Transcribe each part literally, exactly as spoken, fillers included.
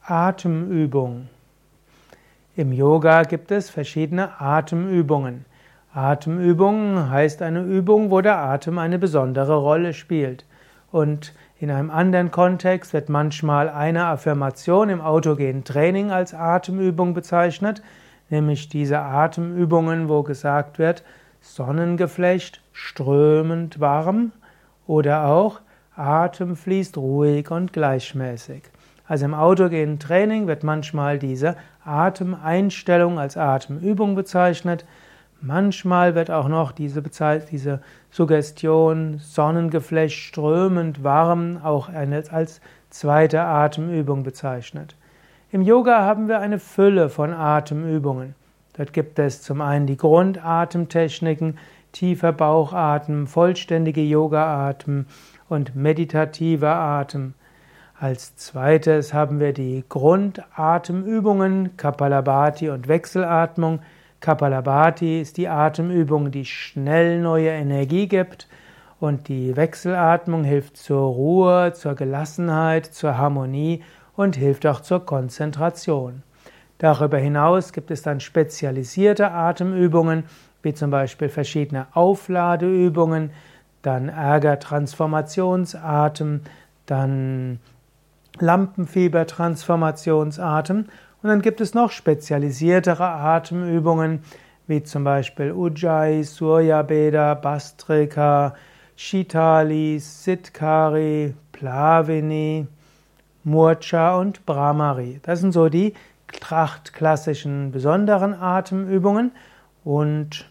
Atemübung. Im Yoga gibt es verschiedene Atemübungen. Atemübung heißt eine Übung, wo der Atem eine besondere Rolle spielt. Und in einem anderen Kontext wird manchmal eine Affirmation im autogenen Training als Atemübung bezeichnet, nämlich diese Atemübungen, wo gesagt wird, Sonnengeflecht strömend warm oder auch Atem fließt ruhig und gleichmäßig. Also im autogenen Training wird manchmal diese Atemeinstellung als Atemübung bezeichnet. Manchmal wird auch noch diese, diese Suggestion Sonnengeflecht strömend warm auch als zweite Atemübung bezeichnet. Im Yoga haben wir eine Fülle von Atemübungen. Dort gibt es zum einen die Grundatemtechniken, tiefer Bauchatmen, vollständige Yoga-Atmen und meditativer Atem. Als zweites haben wir die Grundatemübungen, Kapalabhati und Wechselatmung. Kapalabhati ist die Atemübung, die schnell neue Energie gibt, und die Wechselatmung hilft zur Ruhe, zur Gelassenheit, zur Harmonie und hilft auch zur Konzentration. Darüber hinaus gibt es dann spezialisierte Atemübungen, wie zum Beispiel verschiedene Aufladeübungen, dann Ärger-Transformationsatem, dann Lampenfieber-Transformationsatem, und dann gibt es noch spezialisiertere Atemübungen, wie zum Beispiel Ujjayi, Surya Beda, Bhastrika, Shitali, Siddhkari, Plavini, Murcha und Bhramari. Das sind so die acht klassischen besonderen Atemübungen, und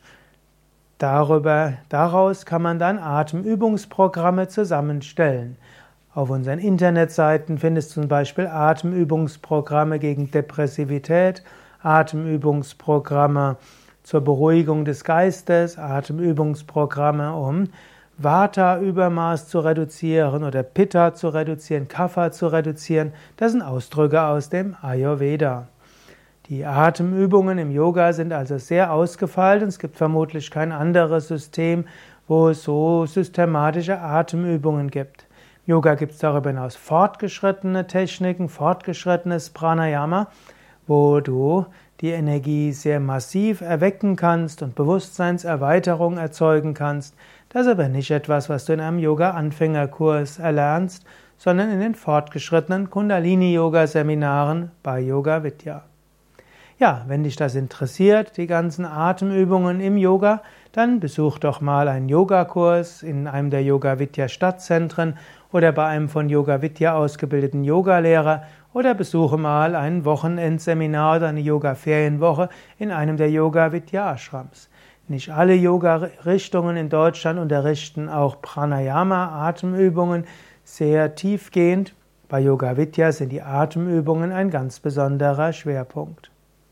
darüber, daraus kann man dann Atemübungsprogramme zusammenstellen. Auf unseren Internetseiten findest du zum Beispiel Atemübungsprogramme gegen Depressivität, Atemübungsprogramme zur Beruhigung des Geistes, Atemübungsprogramme, um Vata-Übermaß zu reduzieren oder Pitta zu reduzieren, Kapha zu reduzieren. Das sind Ausdrücke aus dem Ayurveda. Die Atemübungen im Yoga sind also sehr ausgefeilt, und es gibt vermutlich kein anderes System, wo es so systematische Atemübungen gibt. Im Yoga gibt es darüber hinaus fortgeschrittene Techniken, fortgeschrittenes Pranayama, wo du die Energie sehr massiv erwecken kannst und Bewusstseinserweiterung erzeugen kannst. Das ist aber nicht etwas, was du in einem Yoga-Anfängerkurs erlernst, sondern in den fortgeschrittenen Kundalini-Yoga-Seminaren bei Yoga Vidya. Ja, wenn dich das interessiert, die ganzen Atemübungen im Yoga, dann besuch doch mal einen Yogakurs in einem der Yoga Vidya Stadtzentren oder bei einem von Yoga Vidya ausgebildeten Yogalehrer, oder besuche mal ein Wochenendseminar oder eine Yoga-Ferienwoche in einem der Yoga Vidya Ashrams. Nicht alle Yoga-Richtungen in Deutschland unterrichten auch Pranayama, Atemübungen, sehr tiefgehend. Bei Yoga Vidya sind die Atemübungen ein ganz besonderer Schwerpunkt.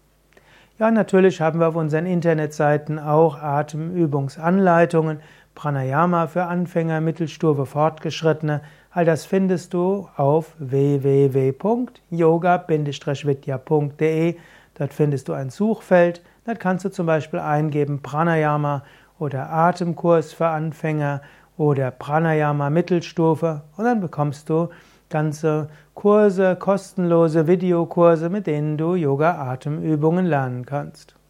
Ja, natürlich haben wir auf unseren Internetseiten auch Atemübungsanleitungen, Pranayama für Anfänger, Mittelstufe, Fortgeschrittene. All das findest du auf w w w punkt yoga Bindestrich vidya punkt de. Dort findest du ein Suchfeld. Dort kannst du zum Beispiel eingeben Pranayama oder Atemkurs für Anfänger oder Pranayama Mittelstufe, und dann bekommst du ganze Kurse, kostenlose Videokurse, mit denen du Yoga-Atemübungen lernen kannst.